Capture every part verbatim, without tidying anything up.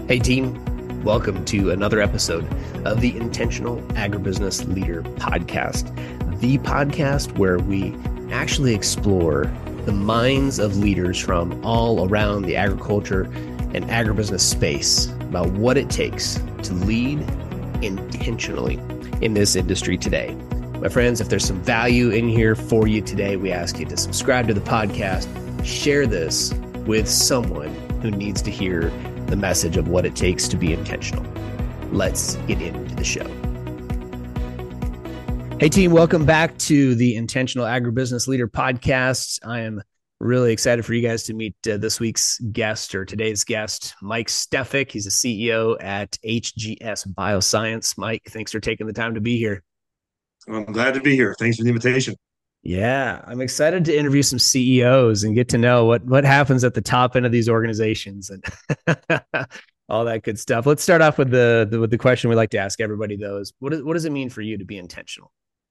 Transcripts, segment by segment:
Hey team, welcome to another episode of the Intentional Agribusiness Leader Podcast, the podcast where we actually explore the minds of leaders from all around the agriculture and agribusiness space about what it takes to lead intentionally in this industry today. My friends, if there's some value in here for you today, we ask you to subscribe to the podcast, share this with someone who needs to hear the message of what it takes to be intentional. Let's get into the show. Hey team, welcome back to the Intentional Agribusiness Leader Podcast. I am really excited for you guys to meet uh, this week's guest or today's guest, Mike Stefik. He's a C E O at H G S Bioscience. Mike, thanks for taking the time to be here. I'm glad to be here. Thanks for the invitation. Yeah, I'm excited to interview some C E Os and get to know what what happens at the top end of these organizations and all that good stuff. Let's start off with the, the with the question we like to ask everybody, though, is what, is, what does it mean for you to be intentional?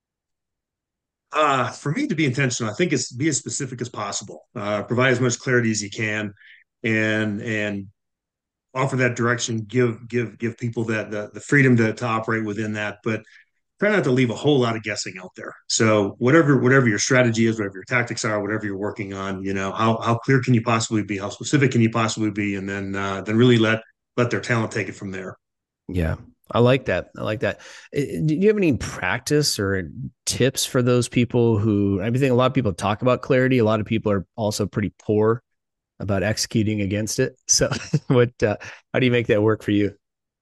Uh, for me to be intentional, I think it's be as specific as possible. Uh, provide as much clarity as you can, and and offer that direction. Give give give people that the, the freedom to to operate within that, but try not to leave a whole lot of guessing out there. So whatever whatever your strategy is, whatever your tactics are, whatever you're working on, you know, how how clear can you possibly be? How specific can you possibly be? And then uh, then really let let their talent take it from there. Yeah, I like that. I like that. Do you have any practice or tips for those people who, I think a lot of people talk about clarity. A lot of people are also pretty poor about executing against it. So what, uh, how do you make that work for you?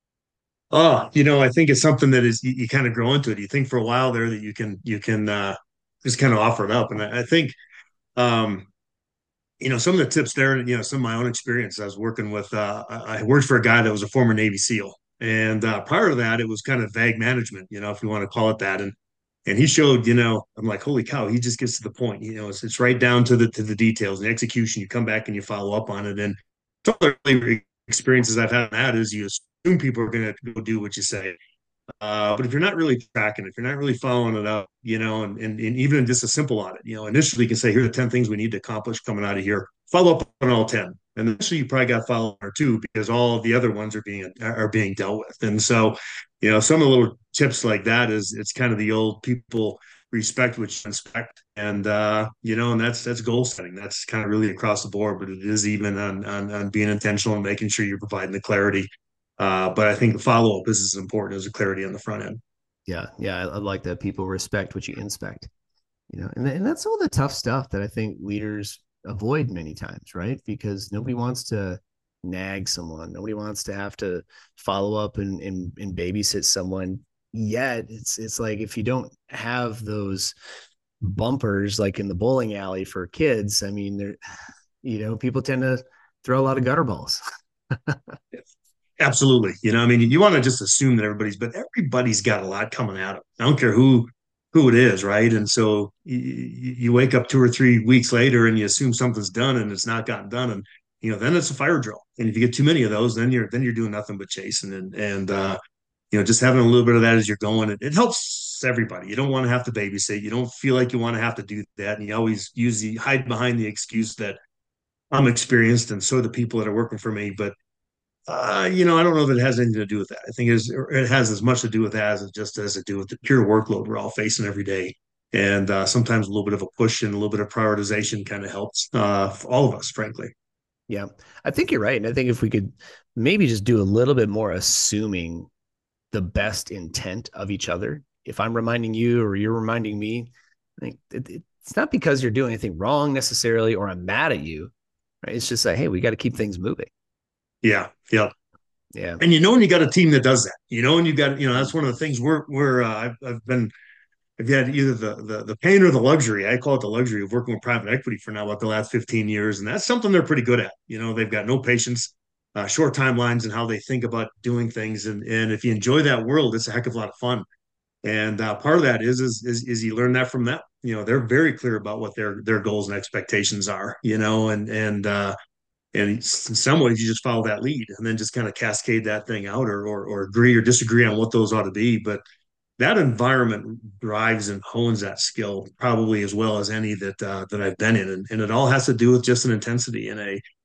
Oh, you know, I think it's something that is you, you kind of grow into it. You think for a while there that you can you can uh, just kind of offer it up, and I, I think um, you know some of the tips there. You know, some of my own experience. I was working with uh, I I worked for a guy that was a former Navy SEAL, and uh, prior to that, it was kind of vague management. You know, if you want to call it that, and and he showed. You know, I'm like, holy cow, he just gets to the point. You know, it's it's right down to the to the details and the execution. You come back and you follow up on it, and some of the early experiences I've had in that is you assume people are going to go do what you say. Uh, but if you're not really tracking, if you're not really following it up, you know, and, and, and even just a simple audit, you know, initially you can say, here are the ten things we need to accomplish coming out of here. Follow up on all ten. And then so you probably got to follow one or two because all of the other ones are being are being dealt with. And so, you know, some of the little tips like that is it's kind of the old people respect what you inspect. And uh, you know, and that's that's goal setting. That's kind of really across the board, but it is even on on, on being intentional and making sure you're providing the clarity. Uh, but I think the follow up is as important as the clarity on the front end. Yeah. Yeah. I, I like that people respect what you inspect, you know, and, and that's all the tough stuff that I think leaders avoid many times, right? Because nobody wants to nag someone. Nobody wants to have to follow up and, and, and babysit someone. Yet it's, it's like, if you don't have those bumpers, like in the bowling alley for kids, I mean, they're, you know, people tend to throw a lot of gutter balls. Absolutely. You know, I mean, you want to just assume that everybody's, but everybody's got a lot coming at them. I don't care who who it is, right? And so you, you wake up two or three weeks later and you assume something's done and it's not gotten done, and you know, then it's a fire drill. And if you get too many of those, then you're then you're doing nothing but chasing and and uh, you know, just having a little bit of that as you're going, it, it helps everybody. You don't want to have to babysit. You don't feel like you want to have to do that, and you always use the hide behind the excuse that I'm experienced and so are the people that are working for me, but uh, you know, I don't know that it has anything to do with that. I think it, is, it has as much to do with that as it just has to do with the pure workload we're all facing every day. And uh, sometimes a little bit of a push and a little bit of prioritization kind of helps uh, for all of us, frankly. Yeah, I think you're right. And I think if we could maybe just do a little bit more assuming the best intent of each other. If I'm reminding you or you're reminding me, I think it, it, it's not because you're doing anything wrong necessarily or I'm mad at you. Right? It's just like, hey, we got to keep things moving. Yeah, yeah. Yeah. And you know when you got a team that does that, you know, and you got, you know, that's one of the things we're we're uh, I've, I've been I've had either the, the the pain or the luxury. I call it the luxury of working with private equity for now, about the last fifteen years, and that's something they're pretty good at. You know, they've got no patience, uh, short timelines, and how they think about doing things. And and if you enjoy that world, it's a heck of a lot of fun. And uh, part of that is, is is is you learn that from them. You know, they're very clear about what their their goals and expectations are. You know, and and uh, and in some ways you just follow that lead, and then just kind of cascade that thing out, or or, or agree or disagree on what those ought to be. But that environment drives and hones that skill probably as well as any that uh, that I've been in, and, and it all has to do with just an intensity and a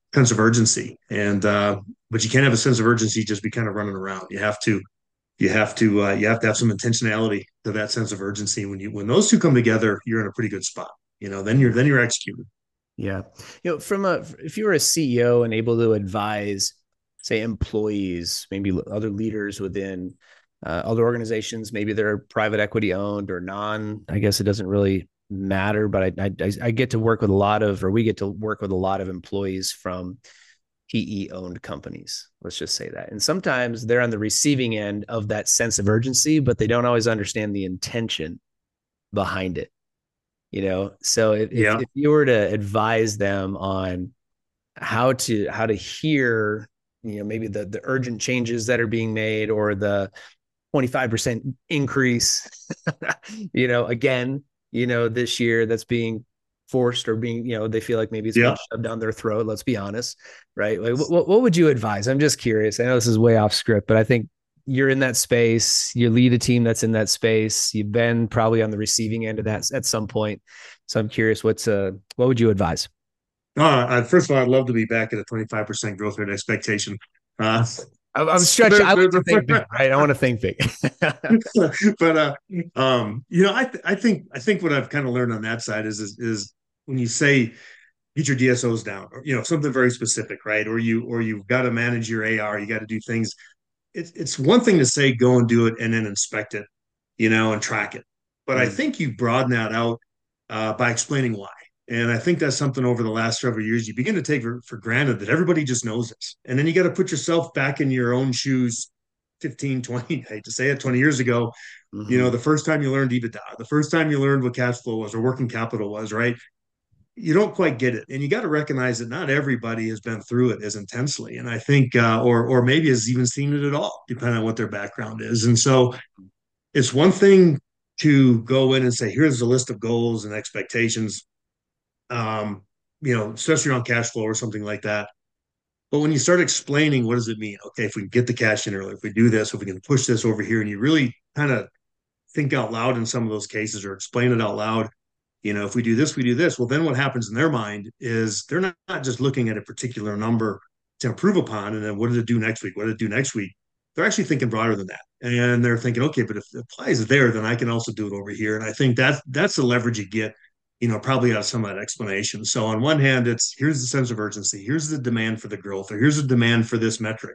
sense of urgency. And uh, but you can't have a sense of urgency just be kind of running around. You have to you have to uh, you have to have some intentionality to that sense of urgency. When you when those two come together, you're in a pretty good spot. You know, then you're then you're executing. Yeah. You know, from a, if you were a C E O and able to advise, say, employees, maybe other leaders within uh, other organizations, maybe they're private equity owned or non, I guess it doesn't really matter, but I, I, I get to work with a lot of, or we get to work with a lot of employees from P E owned companies. Let's just say that. And sometimes they're on the receiving end of that sense of urgency, but they don't always understand the intention behind it. You know, so if, if, Yeah. if you were to advise them on how to how to hear, you know, maybe the the urgent changes that are being made or the twenty-five percent increase, you know, again, you know, this year that's being forced or being, you know, they feel like maybe it's Yeah. being shoved down their throat. Let's be honest, right? Like, what what would you advise? I'm just curious. I know this is way off script, but I think you're in that space, you lead a team that's in that space. You've been probably on the receiving end of that at some point. So I'm curious, what's uh, what would you advise? Uh, first of all, I'd love to be back at a twenty-five percent growth rate expectation. Uh, I'm, I'm stretching. I like to think big, right? I want to think big. but uh, um, you know, I th- I think I think what I've kind of learned on that side is, is is when you say get your D S Os down, or you know, something very specific, right? Or you or you've got to manage your A R, you got to do things. It's it's one thing to say go and do it and then inspect it, you know, and track it. But I Mm. think you broaden that out uh, by explaining why. And I think that's something over the last several years you begin to take for, for granted that everybody just knows this. And then you got to put yourself back in your own shoes fifteen, twenty, I hate to say it, twenty years ago. You know, Mm-hmm. the first time you learned EBITDA, the first time you learned what cash flow was or working capital was, right? You don't quite get it, and you got to recognize that not everybody has been through it as intensely, and I think uh, or or maybe has even seen it at all, depending on what their background is. And so it's one thing to go in and say here's a list of goals and expectations, um, you know, especially around cash flow or something like that. But when you start explaining what does it mean, okay, if we can get the cash in early, if we do this, if we can push this over here, and you really kind of think out loud in some of those cases or explain it out loud, you know, if we do this, we do this. Well, then what happens in their mind is they're not, not just looking at a particular number to improve upon, and then what did it do next week? What did it do next week? They're actually thinking broader than that, and they're thinking, okay, but if it applies there, then I can also do it over here. And I think that's that's the leverage you get, you know, probably out of some of that explanation. So on one hand, it's here's the sense of urgency, here's the demand for the growth, or here's the demand for this metric.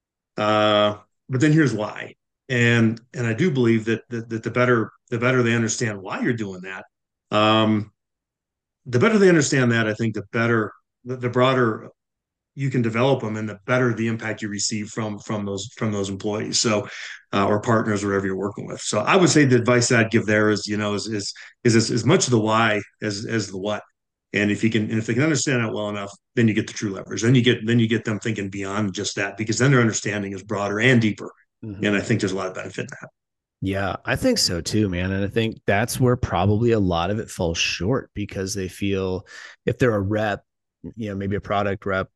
Uh, but then here's why. And and I do believe that that, that the better the better they understand why you're doing that, um, the better they understand that, I think the better the, the broader you can develop them, and the better the impact you receive from from those from those employees, so uh, or partners, wherever you're working with. So I would say the advice that I'd give there is, you know, is is is as, as much the why as as the what. And if you can, and if they can understand that well enough, then you get the true leverage. Then you get then you get them thinking beyond just that, because then their understanding is broader and deeper. And Mm-hmm. I think there's a lot of benefit in that. Yeah, I think so too, man. And I think that's where probably a lot of it falls short because they feel if they're a rep, you know, maybe a product rep,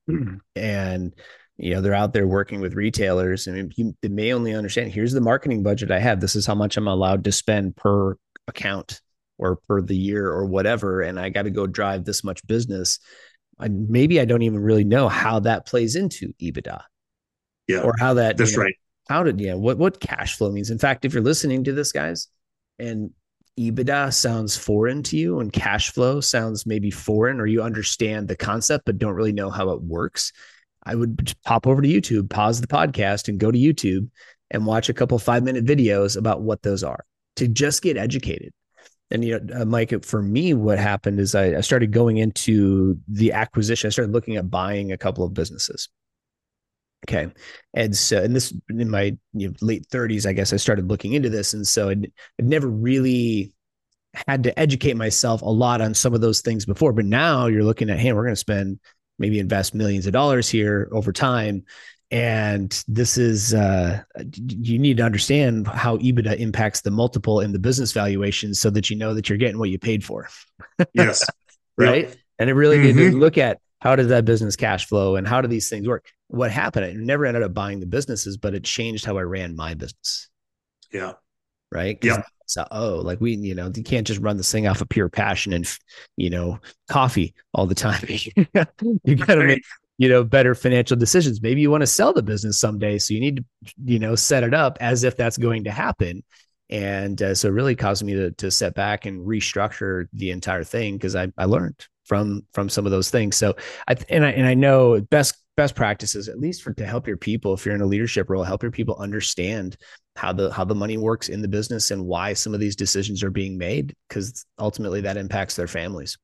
and you know they're out there working with retailers. I mean, you, they may only understand here's the marketing budget I have. This is how much I'm allowed to spend per account or per the year or whatever, and I got to go drive this much business. I, maybe I don't even really know how that plays into EBITDA Yeah, or how that you that's know right. how did yeah what what cash flow means. In fact, if you're listening to this, guys, and EBITDA sounds foreign to you and cash flow sounds maybe foreign, or you understand the concept but don't really know how it works, I would just pop over to YouTube, pause the podcast, and go to YouTube and watch a couple five minute videos about what those are to just get educated. And, you know, uh, Mike, for me, what happened is I, I started going into the acquisition. I started looking at buying a couple of businesses. Okay. And so, and this in my you know, late thirties, I guess I started looking into this. And so I'd, I'd never really had to educate myself a lot on some of those things before. But now you're looking at, hey, we're going to spend, maybe invest millions of dollars here over time. And this is, uh, you need to understand how EBITDA impacts the multiple in the business valuation so that you know that you're getting what you paid for. Yes. Right. Yep. And it really did Mm-hmm. look at how does that business cash flow and how do these things work? What happened? I never ended up buying the businesses, but it changed how I ran my business. Yeah. Right. Because Yep. So, oh, like we, you know, you can't just run this thing off of pure passion and, you know, coffee all the time. You got to make, you know, better financial decisions. Maybe you want to sell the business someday. So you need to, you know, set it up as if that's going to happen. And uh, so it really caused me to, to step back and restructure the entire thing because I, I learned from from some of those things. So I and I and I know best best practices, at least for to help your people, if you're in a leadership role, help your people understand how the how the money works in the business and why some of these decisions are being made, because ultimately that impacts their families.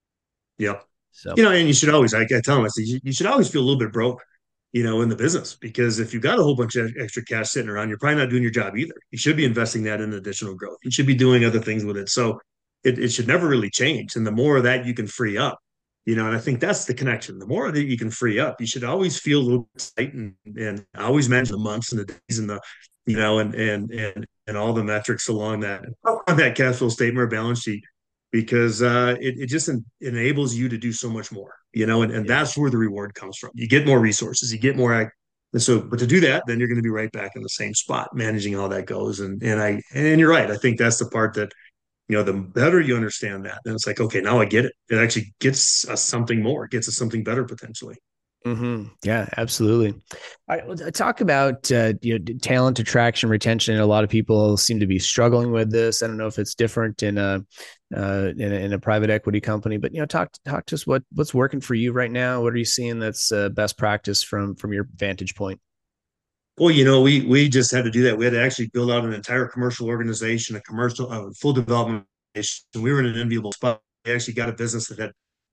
Yep. So, You know, and you should always, I, I tell them, I say, you, you should always feel a little bit broke, you know, in the business, because if you've got a whole bunch of extra cash sitting around, you're probably not doing your job either. You should be investing that in additional growth. You should be doing other things with it. So it, it should never really change. And the more of that you can free up, you know, and I think that's the connection. The more that you can free up, you should always feel a little tight and, and always manage the months and the days and the, you know, and, and, and, and all the metrics along that, on that cash flow statement or balance sheet, because uh, it, it just en- enables you to do so much more, you know, and, and yeah. that's where the reward comes from. You get more resources, you get more. And so, but to do that, then you're going to be right back in the same spot, managing how that goes. And, and I, and you're right. I think that's the part that, you know, the better you understand that, then it's like, okay, now I get it. It actually gets us something more, gets us something better potentially. Mm-hmm. Yeah, absolutely. All right, well, talk about uh, you know, talent attraction, retention. A lot of people seem to be struggling with this. I don't know if it's different in a uh, in a, in a private equity company, but you know, talk talk to us what what's working for you right now. What are you seeing that's uh, best practice from from your vantage point? Well, you know, we we just had to do that. We had to actually build out an entire commercial organization, a commercial, uh, full development. We were in an enviable spot. We actually got a business that had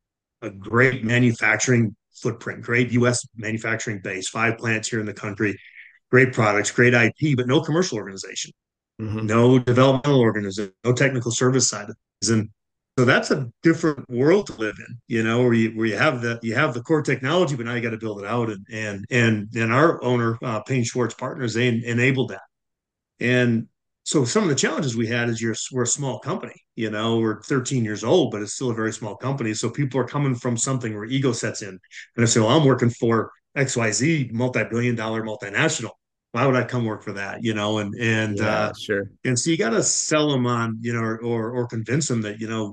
a great manufacturing footprint, great U S manufacturing base, five plants here in the country, great products, great I P, but no commercial organization, Mm-hmm. no developmental organization, no technical service side of things. And so that's a different world to live in, you know, where you where you have the you have the core technology, but now you got to build it out. And and and and our owner, uh, Payne Schwartz Partners, they enabled that. And so some of the challenges we had is you're we're a small company, you know, we're thirteen years old, but it's still a very small company. So people are coming from something where ego sets in. And I say, well, I'm working for X Y Z multi-billion dollar multinational. Why would I come work for that? You know, and and uh Yeah, sure. and so you got to sell them on, you know, or or convince them that, you know,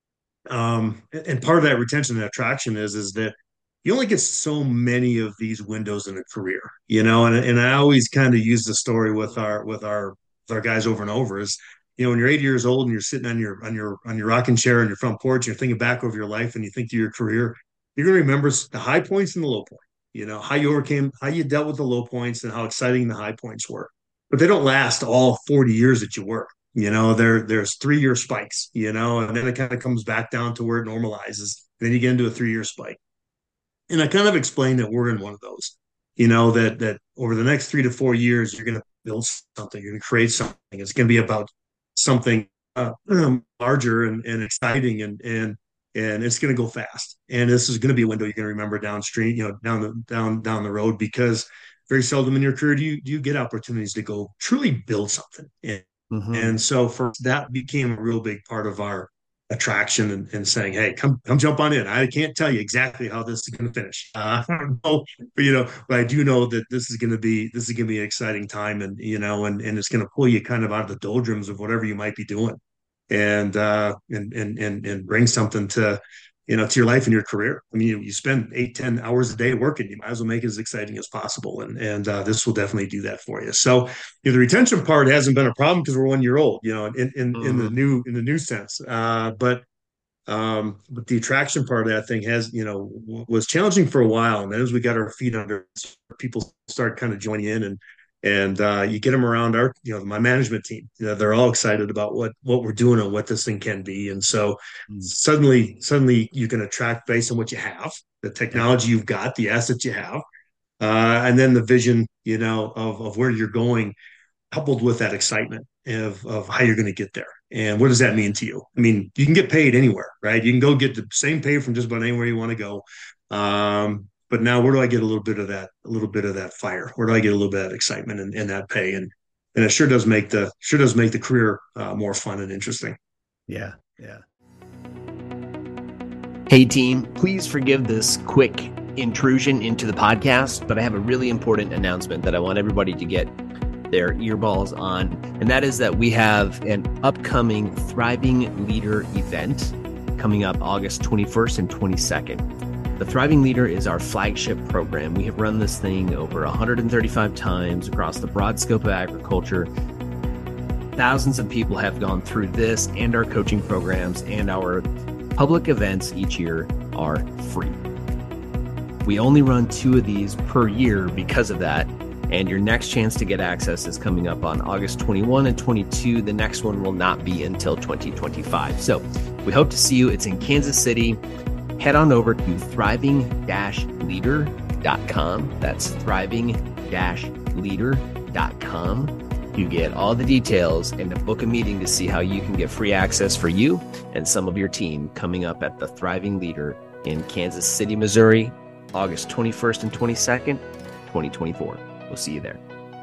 um, and part of that retention and attraction is is that you only get so many of these windows in a career, you know. And and I always kind of use the story with our with our with our guys over and over is, you know, when you're eighty years old and you're sitting on your on your on your rocking chair on your front porch, you're thinking back over your life and you think to your career, you're going to remember the high points and the low points. You know how you overcame, how you dealt with the low points, and how exciting the high points were. But they don't last all forty years that you work. You know, there there's three year spikes, you know, and then it kind of comes back down to where it normalizes. And then you get into a three year spike. And I kind of explained that we're in one of those, you know, that that over the next three to four years, you're going to build something, you're going to create something. It's going to be about something uh, larger and, and exciting, and and and it's going to go fast. And this is going to be a window you're going to remember downstream, you know, down the down down the road, because very seldom in your career do you do you get opportunities to go truly build something. And Mm-hmm. and so for that became a real big part of our attraction, and, and saying, hey, come come jump on in. I can't tell you exactly how this is going to finish. Uh, I don't know, but you know, but I do know that this is going to be this is going to be an exciting time, and you know, and and it's going to pull you kind of out of the doldrums of whatever you might be doing, and uh, and and and and bring something to, you know, to your life and your career. I mean, you, you spend eight, ten hours a day working, you might as well make it as exciting as possible. And, and uh, this will definitely do that for you. So, you know, the retention part hasn't been a problem because we're one year old, you know, in, in, in the Mm-hmm. new, in the new sense. Uh, but, um, but the attraction part of that thing has, you know, w- was challenging for a while. And then as we got our feet under, people start kind of joining in, and, and uh, you get them around our, you know, my management team. You know, they're all excited about what what we're doing and what this thing can be. And so suddenly, suddenly you can attract based on what you have, the Yeah. technology you've got, the assets you have, uh, and then the vision, you know, of of where you're going, coupled with that excitement of of how you're going to get there. And what does that mean to you? I mean, you can get paid anywhere, right? You can go get the same pay from just about anywhere you want to go. Um, but now, where do I get a little bit of that, a little bit of that fire? Where do I get a little bit of that excitement and, and that pay? And and it sure does make the sure does make the career uh, more fun and interesting. Yeah. Yeah. Hey team, please forgive this quick intrusion into the podcast, but I have a really important announcement that I want everybody to get. their earballs on, and that is that we have an upcoming Thriving Leader event coming up August twenty-first and twenty-second. The Thriving Leader is our flagship program. We have run this thing over one hundred thirty-five times across the broad scope of agriculture. Thousands of people have gone through this and our coaching programs, and our public events each year are free. We only run two of these per year because of that, and your next chance to get access is coming up on August twenty-first and twenty-second. The next one will not be until twenty twenty-five. So we hope to see you. It's in Kansas City. Head on over to thriving leader dot com. That's thriving leader dot com. You get all the details and to book a meeting to see how you can get free access for you and some of your team coming up at the Thriving Leader in Kansas City, Missouri, August twenty-first and twenty-second, twenty twenty-four. We'll see you there.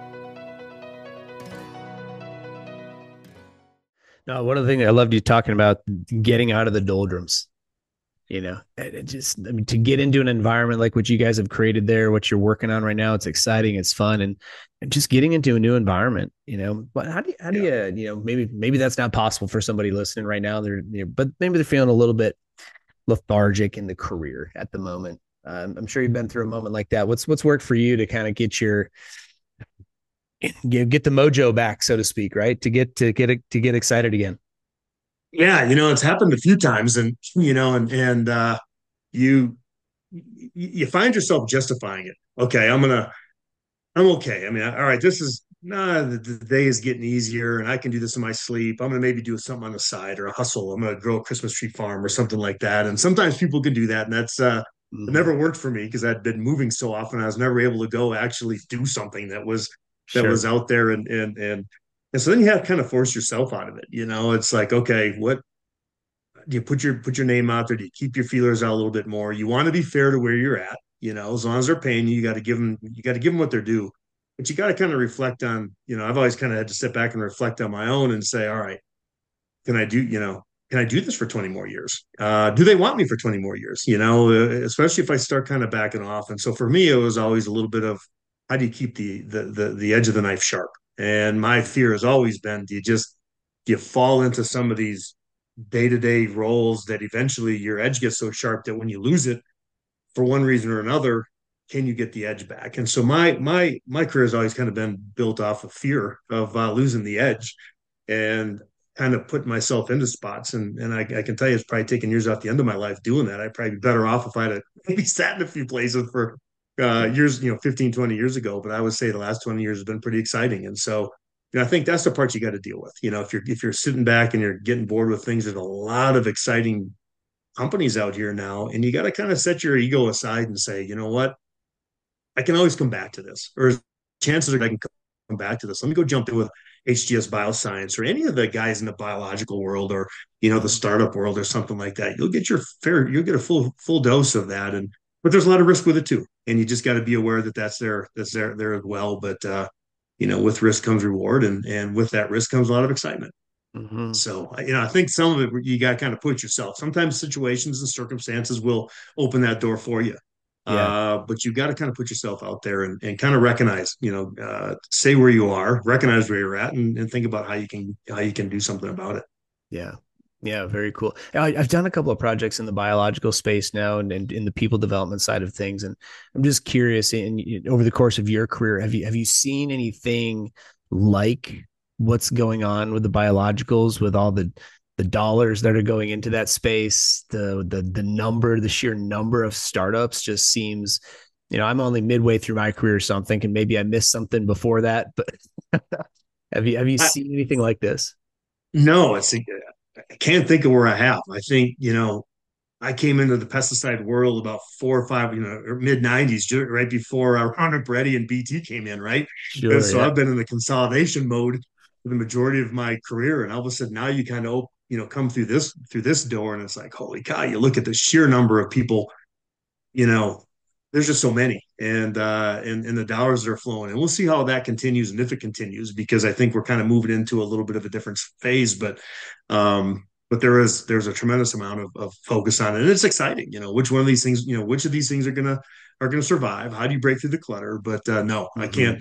Now, one of the things I loved you talking about, getting out of the doldrums. You know, it just, I mean, to get into an environment like what you guys have created there, what you're working on right now, it's exciting, it's fun, and, and just getting into a new environment, you know, but how do you, how do you, you know, maybe, maybe that's not possible for somebody listening right now. They're, you know, but maybe they're feeling a little bit lethargic in the career at the moment. Um, I'm sure you've been through a moment like that. What's, what's worked for you to kind of get your, get, get the mojo back, so to speak, right? To get, to get, to get excited again. Yeah, you know, it's happened a few times, and you know, and and uh, you you find yourself justifying it. Okay, I'm gonna, I'm okay. I mean, all right, this is nah, the, the day is getting easier, and I can do this in my sleep. I'm gonna maybe do something on the side or a hustle. I'm gonna grow a Christmas tree farm or something like that. And sometimes people can do that, and that's uh, Mm-hmm. it never worked for me because I'd been moving so often. I was never able to go actually do something that was that Sure. was out there, and and and and so then you have to kind of force yourself out of it. You know, it's like, okay, what do you put your put your name out there? Do you keep your feelers out a little bit more? You want to be fair to where you're at, you know, as long as they're paying you, you got to give them, you got to give them what they're due. But you got to kind of reflect on, you know, I've always kind of had to sit back and reflect on my own and say, all right, can I do, you know, can I do this for twenty more years? Uh, do they want me for twenty more years? You know, uh, especially if I start kind of backing off. And so for me, it was always a little bit of how do you keep the the the, the edge of the knife sharp? And my fear has always been, do you just do you fall into some of these day-to-day roles that eventually your edge gets so sharp that when you lose it for one reason or another, can you get the edge back? And so my my my career has always kind of been built off of fear of uh, losing the edge, and kind of put myself into spots. And and I, I can tell you, it's probably taken years off the end of my life doing that. I'd probably be better off if I'd have maybe sat in a few places for uh, years, you know, fifteen, twenty years ago. But I would say the last twenty years has been pretty exciting. And so, you know, I think that's the part you got to deal with. You know, if you're if you're sitting back and you're getting bored with things, there's a lot of exciting companies out here now, and you got to kind of set your ego aside and say, you know what, I can always come back to this, or chances are I can come back to this. Let me go jump in with H G S Bioscience or any of the guys in the biological world, or you know, the startup world or something like that. You'll get your fair, you'll get a full full dose of that, and but there's a lot of risk with it too, and you just got to be aware that that's there, that's there there as well. But uh, you know, with risk comes reward, and and with that risk comes a lot of excitement. Mm-hmm. So, you know, I think some of it you got to kind of put yourself. Sometimes situations and circumstances will open that door for you. Yeah. Uh, but you got to kind of put yourself out there and, and kind of recognize, you know, uh, say where you are, recognize where you're at, and, and think about how you can how you can do something about it. Yeah. Yeah. Very cool. I, I've done a couple of projects in the biological space now, and, and in the people development side of things. And I'm just curious, in, over the course of your career, have you have you seen anything like what's going on with the biologicals, with all the the dollars that are going into that space, the the the number, the sheer number of startups just seems, you know, I'm only midway through my career, so I'm thinking maybe I missed something before that. But have you have you seen I, anything like this? No, it's I can't think of where I have. I think, you know, I came into the pesticide world about four or five, you know, mid nineties, right before uh, Roundup Ready and B T came in, right? Sure, and so yeah. I've been in the consolidation mode for the majority of my career, and all of a sudden now you kind of, you know, come through this through this door, and it's like, holy cow! You look at the sheer number of people, you know, there's just so many, and uh, and and the dollars that are flowing, and we'll see how that continues and if it continues, because I think we're kind of moving into a little bit of a different phase, but. Um, but there is there's a tremendous amount of, of focus on it, and it's exciting. You know, which one of these things, you know, which of these things are gonna are gonna survive? How do you break through the clutter? But uh, no, mm-hmm. I can't.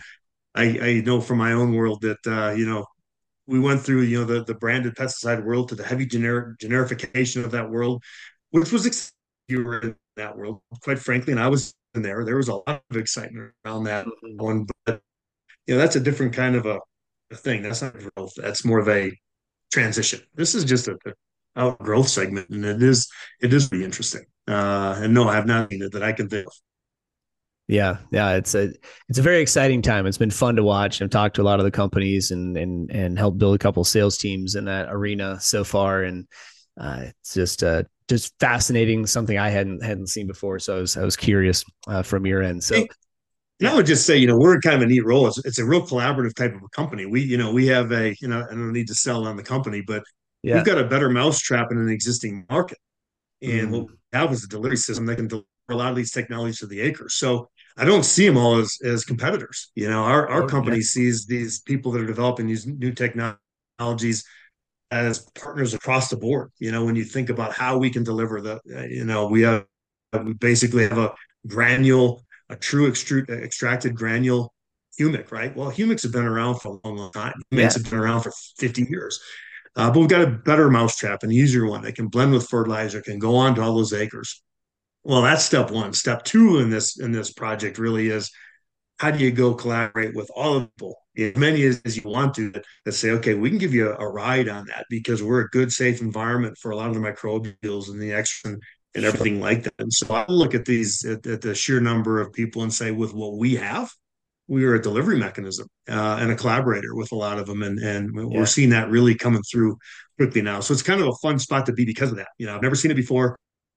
I, I know from my own world that, uh, you know, we went through, you know, the, the branded pesticide world to the heavy generic generification of that world, which was exciting. You were in that world, quite frankly, and I was in there. There was a lot of excitement around that Mhm. one, but you know, that's a different kind of a, a thing. That's not growth. That's more of a transition. This is just a, a outgrowth segment, and it is it is pretty interesting. Uh, and no, I have not seen it that I can think of. Yeah, yeah, it's a it's a very exciting time. It's been fun to watch. I've talked to a lot of the companies and and and helped build a couple of sales teams in that arena so far, and uh, it's just uh, just fascinating. Something I hadn't hadn't seen before, so I was I was curious uh, from your end. So And I yeah, would just say, you know, we're in kind of a neat role. It's, it's a real collaborative type of a company. We, you know, we have a, you know, I don't need to sell on the company, but we've yeah, got a better mousetrap in an existing market. And what mm, we have is a delivery system that can deliver a lot of these technologies to the acre. So I don't see them all as, as competitors. You know, our, our oh yeah, company sees these people that are developing these new technologies as partners across the board. You know, when you think about how we can deliver the, uh, you know, we have, we basically have a granule, a true extrude, extracted granule humic, right? Well, humics have been around for a long, long time. Humics yeah, have been around for fifty years. Uh, but we've got a better mousetrap, an easier one that can blend with fertilizer, can go on to all those acres. Well, that's step one. Step two in this in this project really is how do you go collaborate with all of the people, as many as, as you want to, that say, okay, we can give you a, a ride on that because we're a good, safe environment for a lot of the microbials and the extra and sure, everything like that. And so I look at these at, at the sheer number of people and say, with what we have, we are a delivery mechanism uh, and a collaborator with a lot of them, and and we're yeah, seeing that really coming through quickly now. So it's kind of a fun spot to be because of that. You know, I've never seen it before,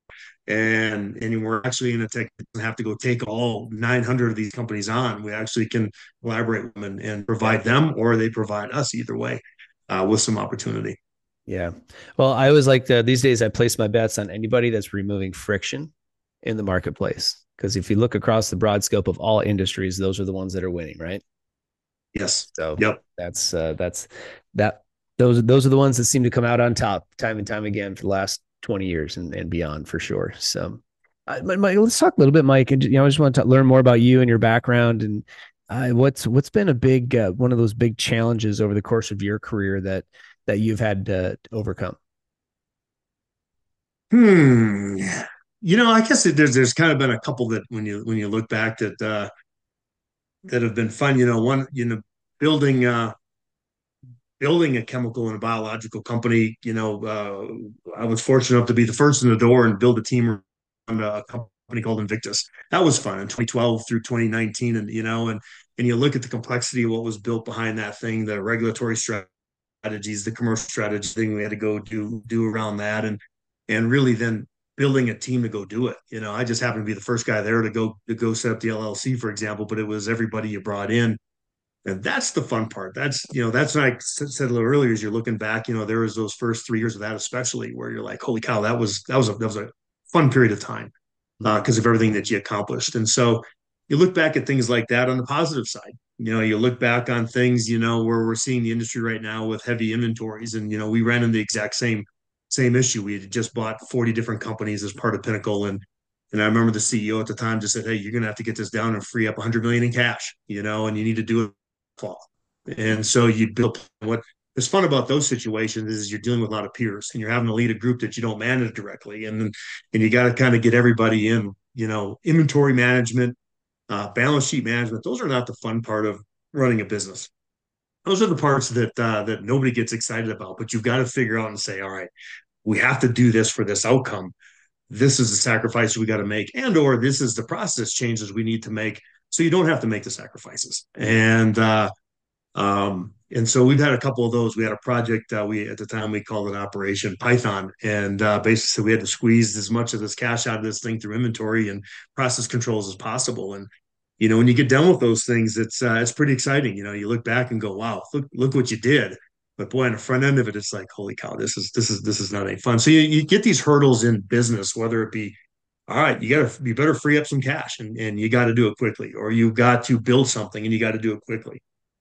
and and we're actually in a tech doesn't have to go take all nine hundred of these companies on. We actually can collaborate with them and, and yeah. provide them, or they provide us either way uh, with some opportunity. Yeah. Well, I always like the, these days I place my bets on anybody that's removing friction in the marketplace. Because if you look across the broad scope of all industries, those are the ones that are winning, right? Yes. So Yep. that's uh, that's that those those are the ones that seem to come out on top time and time again for the last twenty years and, and beyond for sure. So uh, Mike, let's talk a little bit, Mike. And you know, I just want to learn more about you and your background and uh, what's what's been a big uh, one of those big challenges over the course of your career that that you've had to, to overcome. Hmm. You know, I guess it, there's there's kind of been a couple that when you when you look back that uh, that have been fun. You know, one you know building uh, building a chemical and a biological company. You know, uh, I was fortunate enough to be the first in the door and build a team around a company called Invictus. That was fun in twenty twelve through twenty nineteen, and you know, and and you look at the complexity of what was built behind that thing, the regulatory strategies, the commercial strategy thing we had to go do do around that, and and really then building a team to go do it. You know, I just happened to be the first guy there to go to go set up the L L C, for example, but it was everybody you brought in, and that's the fun part. That's, you know, that's what I said a little earlier, is you're looking back, you know, there was those first three years of that, especially where you're like, holy cow, that was, that was a, that was a fun period of time because uh, of everything that you accomplished. And so you look back at things like that on the positive side. You know, you look back on things, you know, where we're seeing the industry right now with heavy inventories. And, you know, we ran into the exact same, same issue. We had just bought forty different companies as part of Pinnacle. And, and I remember the C E O at the time just said, hey, you're going to have to get this down and free up one hundred million in cash, you know, and you need to do it fall. And so you build what is fun about those situations is you're dealing with a lot of peers and you're having to lead a group that you don't manage directly. And and you got to kind of get everybody in, you know, inventory management, uh, balance sheet management. Those are not the fun part of running a business. Those are the parts that uh, that nobody gets excited about, but you've got to figure out and say, all right, we have to do this for this outcome. This is the sacrifice we got to make, and or this is the process changes we need to make so you don't have to make the sacrifices. And uh, um, and so we've had a couple of those. We had a project uh, we at the time we called it Operation Python, and uh, basically we had to squeeze as much of this cash out of this thing through inventory and process controls as possible. And you know, when you get done with those things, it's uh, it's pretty exciting. You know, you look back and go, "Wow, look look what you did." But boy, on the front end of it, it's like, "Holy cow, this is this is this is not any fun." So you, you get these hurdles in business, whether it be all right, you got to you better free up some cash and, and you got to do it quickly, or you got to build something and you got to do it quickly.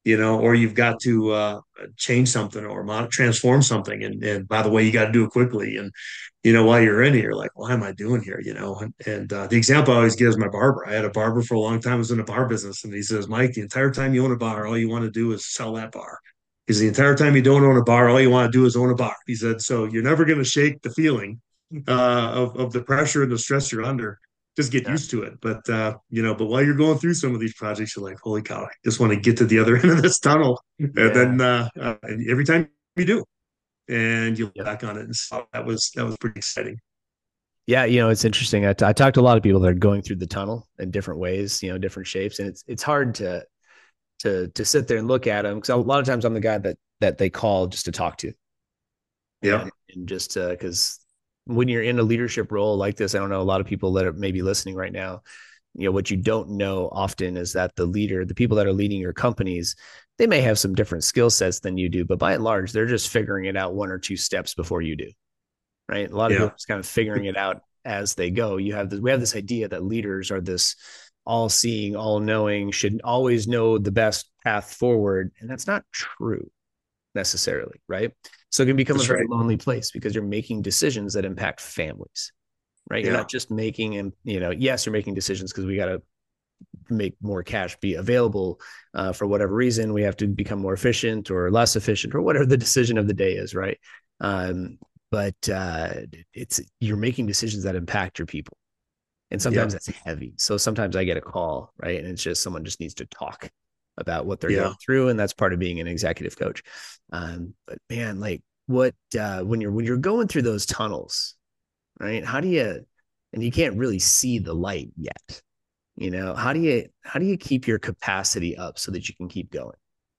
you know, or you've got to uh, change something or mod- transform something. And, and by the way, you got to do it quickly. And, you know, while you're in it, you're like, why am I doing here? You know, and, and uh, the example I always give is my barber. I had a barber for a long time, I was in a bar business. And he says, Mike, the entire time you own a bar, all you want to do is sell that bar. Because the entire time you don't own a bar, all you want to do is own a bar. He said, so you're never going to shake the feeling uh, of, of the pressure and the stress you're under. Just get Yeah. used to it. But uh, you know, but while you're going through some of these projects, you're like, holy cow, I just want to get to the other end of this tunnel. And Yeah. then uh, uh, and every time you do, and you look Yep. back on it, and so that was that was pretty exciting. Yeah, you know, it's interesting. I, t- I talked to a lot of people that are going through the tunnel in different ways, you know, different shapes, and it's it's hard to to to sit there and look at them because a lot of times I'm the guy that that they call just to talk to, Yeah, and, and just because when you're in a leadership role like this, I don't know, a lot of people that are maybe listening right now, you know, what you don't know often is that the leader, the people that are leading your companies, they may have some different skill sets than you do, but by and large, they're just figuring it out one or two steps before you do. Right. A lot of people yeah, are just kind of figuring it out as they go. You have this, we have this idea that leaders are this all seeing, all knowing, should always know the best path forward. And that's not true necessarily. Right. So it can become a that's very right. lonely place because you're making decisions that impact families. Right. You're Yeah, not just making, and, you know, yes, you're making decisions because we got to make more cash be available uh, for whatever reason. We have to become more efficient or less efficient or whatever the decision of the day is. Right. Um, but uh, it's you're making decisions that impact your people, and sometimes yeah, that's heavy. So sometimes I get a call, right, and it's just someone just needs to talk about what they're yeah. going through, and that's part of being an executive coach. Um, but man, like what uh, when you're when you're going through those tunnels, right? How do you, and you can't really see the light yet, you know? How do you how do you keep your capacity up so that you can keep going?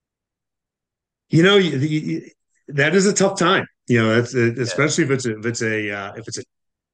You know, you, you, that is a tough time. You know, it's, it, Yeah, especially if it's a, if it's a uh, if it's a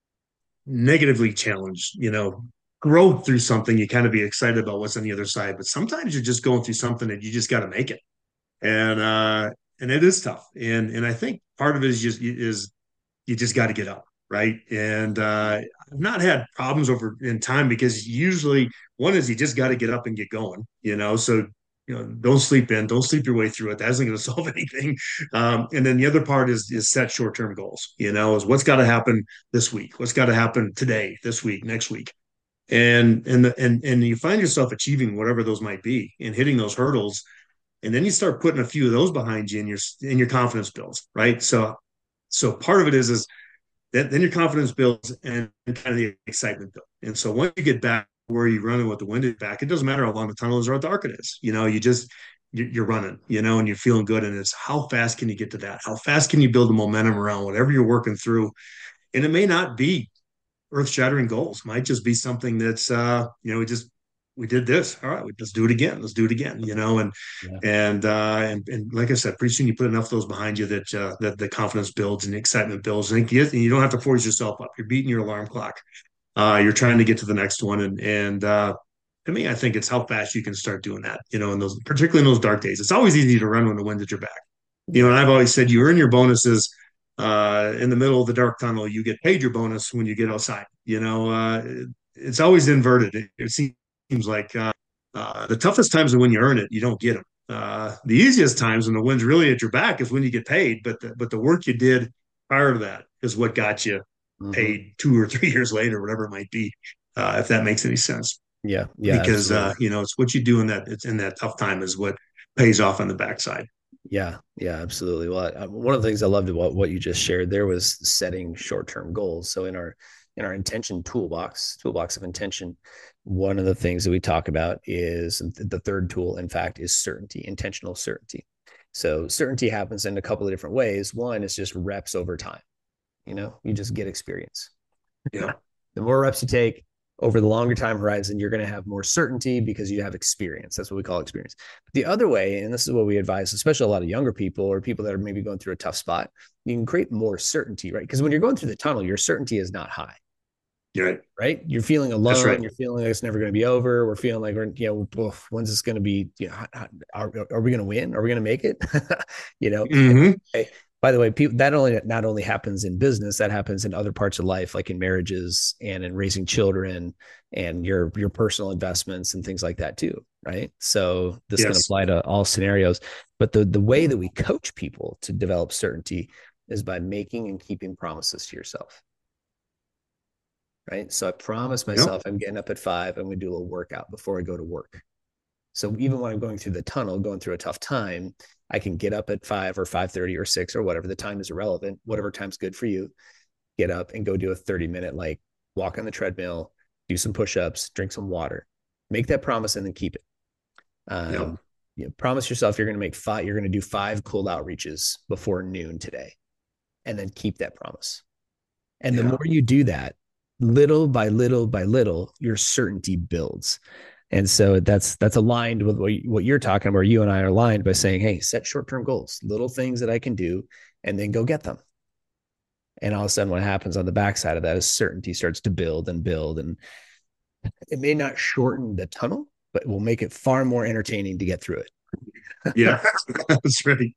negatively challenged. You know, growth through something, you kind of be excited about what's on the other side. But sometimes you're just going through something and you just got to make it. and uh and it is tough, and and I think part of it is just is you just got to get up, right? And uh I've not had problems over in time because usually one is you just got to get up and get going, you know. So you know, don't sleep in, don't sleep your way through it. That isn't going to solve anything. Um, and then the other part is is set short term goals. You know, is what's got to happen this week, what's got to happen today, this week, next week, and and the, and and you find yourself achieving whatever those might be and hitting those hurdles, and then you start putting a few of those behind you, and your and your confidence builds, right? So so part of it is is that then your confidence builds and kind of the excitement builds. And so once you get back where you're running with the wind at back, it doesn't matter how long the tunnel is or how dark it is. You know, you just you're running, you know, and you're feeling good. And it's how fast can you get to that? How fast can you build the momentum around whatever you're working through? And it may not be earth-shattering goals. It might just be something that's uh, you know, we just we did this. All right, let's do it again. Let's do it again. You know, and yeah, and uh, and and like I said, pretty soon you put enough of those behind you that uh, that the confidence builds and the excitement builds, and you, and you don't have to force yourself up. You're beating your alarm clock. Uh, you're trying to get to the next one, and and uh, to me, I think it's how fast you can start doing that. You know, in those particularly in those dark days, it's always easy to run when the wind's at your back. You know, yeah, and I've always said you earn your bonuses uh, in the middle of the dark tunnel. You get paid your bonus when you get outside. You know, uh, it's always inverted. It, it seems like uh, uh, the toughest times are when you earn it, you don't get them. Uh, the easiest times when the wind's really at your back is when you get paid. But the, but the work you did prior to that is what got you mm-hmm. paid two or three years later, whatever it might be. Uh, if that makes any sense, Yeah, yeah, because absolutely. uh, you know it's what you do in that it's in that tough time is what pays off on the backside. Yeah, yeah, absolutely. Well, I, one of the things I loved about what you just shared there was setting short-term goals. So in our in our intention toolbox, toolbox of intention, one of the things that we talk about is the third tool, in fact, is certainty, intentional certainty. So certainty happens in a couple of different ways. One is just reps over time. You know, you just get experience. Yeah, The more reps you take over the longer time horizon, you're going to have more certainty because you have experience. That's what we call experience. But the other way, and this is what we advise, especially a lot of younger people or people that are maybe going through a tough spot, you can create more certainty, right? Because when you're going through the tunnel, your certainty is not high. you're right. Right. You're feeling That's alone. right. You're feeling like it's never going to be over. We're feeling like we're, you know, well, when's this going to be? You know, are, are we going to win? Are we going to make it? you know, Mm-hmm. okay. By the way, people, that only not only happens in business, that happens in other parts of life, like in marriages and in raising children and your your personal investments and things like that too, right? So this yes. can apply to all scenarios. But the the way that we coach people to develop certainty is by making and keeping promises to yourself, right? So I promise myself yep. I'm getting up at five. I'm going to do a little workout before I go to work. So even when I'm going through the tunnel, going through a tough time, I can get up at five or five thirty or six or whatever. The time is irrelevant. Whatever time's good for you, get up and go do a thirty minute, like walk on the treadmill, do some push-ups, drink some water, make that promise and then keep it. Um, yep. you know, promise yourself you're going to make five, you're going to do five cold outreaches before noon today, and then keep that promise. And yeah. the more you do that, little by little by little, your certainty builds. And so that's that's aligned with what, you, what you're talking about. You and I are aligned by saying, hey, set short-term goals, little things that I can do, and then go get them. And all of a sudden what happens on the backside of that is certainty starts to build and build. And it may not shorten the tunnel, but it will make it far more entertaining to get through it. Yeah, that's right.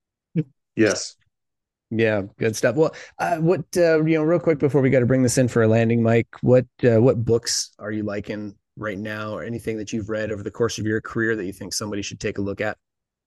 Yes. Yeah, good stuff. Well, uh, what, uh, you know, real quick before we got to bring this in for a landing, Mike, what uh, what books are you liking right now, or anything that you've read over the course of your career that you think somebody should take a look at?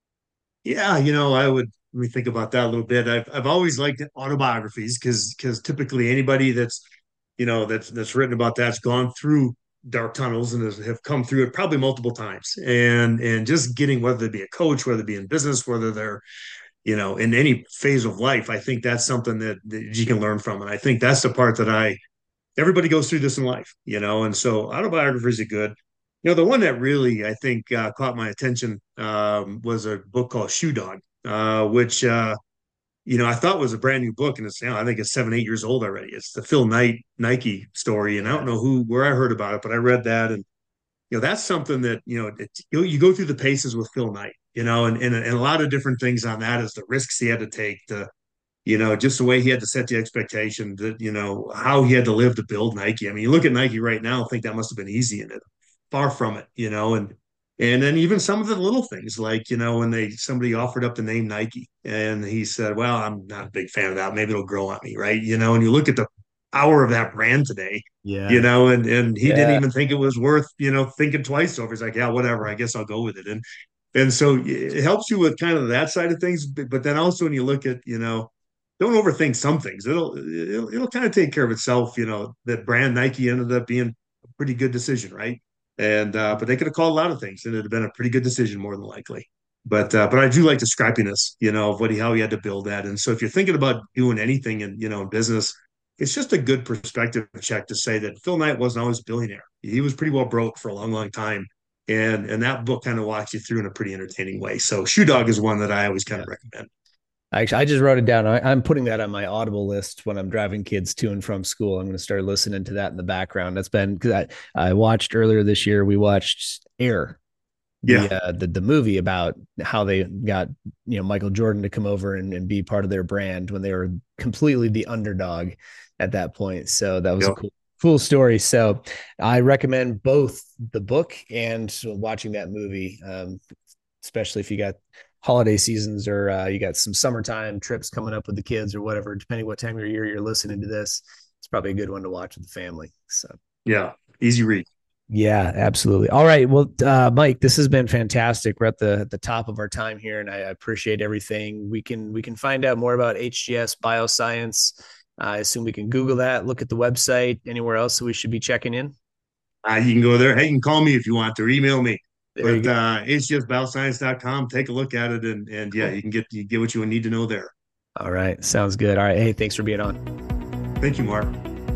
Yeah, you know, I would, let me think about that a little bit. I've I've always liked autobiographies because because typically anybody that's, you know, that's that's written about that's gone through dark tunnels and has, have come through it probably multiple times. And and just getting, whether they be a coach, whether it be in business, whether they're, you know, in any phase of life, I think that's something that, that you can learn from. And I think that's the part that I, everybody goes through this in life, you know, and so autobiographies are good. You know, the one that really, I think, uh, caught my attention um, was a book called Shoe Dog, uh, which, uh, you know, I thought was a brand new book. And it's, you know, I think it's seven, eight years old already. It's the Phil Knight Nike story. And I don't know who, where I heard about it, but I read that. And, you know, that's something that, you know, it, you, you go through the paces with Phil Knight, you know, and, and, and a lot of different things on that is the risks he had to take, to, you know, just the way he had to set the expectation, that, you know, how he had to live to build Nike. I mean, you look at Nike right now, think that must have been easy, and it far from it, you know, and and then even some of the little things, like, you know, when they somebody offered up the name Nike and he said, well, I'm not a big fan of that. Maybe it'll grow on me, right? You know, and you look at the power of that brand today, yeah, you know, and and he yeah. didn't even think it was worth, you know, thinking twice over. He's like, yeah, whatever, I guess I'll go with it. And and so it helps you with kind of that side of things. But, but then also when you look at, you know, don't overthink some things. It'll, it'll it'll kind of take care of itself. You know, that brand Nike ended up being a pretty good decision, right? And uh, but they could have called a lot of things, and it'd have been a pretty good decision more than likely. But uh, but I do like the scrappiness, you know, of what he, how he had to build that. And so if you're thinking about doing anything in, you know, in business, it's just a good perspective check to say that Phil Knight wasn't always a billionaire. He was pretty well broke for a long, long time. And and that book kind of walks you through in a pretty entertaining way. So Shoe Dog is one that I always kind yeah. of recommend. Actually, I just wrote it down. I, I'm putting that on my Audible list when I'm driving kids to and from school. I'm going to start listening to that in the background. That's been, because I, I watched earlier this year, we watched Air, the, yeah. uh, the the movie about how they got, you know, Michael Jordan to come over and, and be part of their brand when they were completely the underdog at that point. So that was yeah. a cool, cool story. So I recommend both the book and watching that movie, um, especially if you got holiday seasons, or uh, you got some summertime trips coming up with the kids or whatever, depending what time of year you're listening to this. It's probably a good one to watch with the family. So yeah, easy read. Yeah, absolutely. All right. Well, uh, Mike, this has been fantastic. We're at the at the top of our time here, and I appreciate everything. We can we can find out more about H G S Bioscience. Uh, I assume we can Google that, look at the website. Anywhere else that we should be checking in? Uh, you can go there. Hey, you can call me if you want to, or email me. There but uh, H G S bioscience dot com. Take a look at it, and and yeah, you can get you get what you need to know there. All right, sounds good. All right, hey, thanks for being on. Thank you, Mark.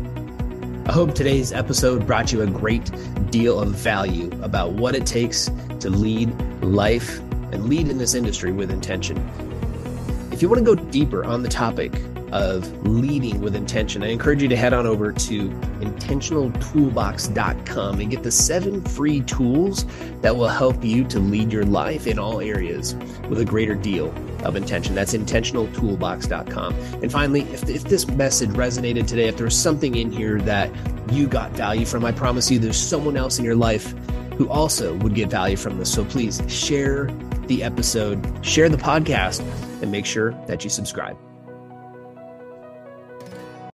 I hope today's episode brought you a great deal of value about what it takes to lead life and lead in this industry with intention. If you want to go deeper on the topic of leading with intention, I encourage you to head on over to intentional toolbox dot com and get the seven free tools that will help you to lead your life in all areas with a greater deal of intention. That's intentional toolbox dot com. And finally, if, if this message resonated today, if there was something in here that you got value from, I promise you there's someone else in your life who also would get value from this. So please share the episode, share the podcast, and make sure that you subscribe.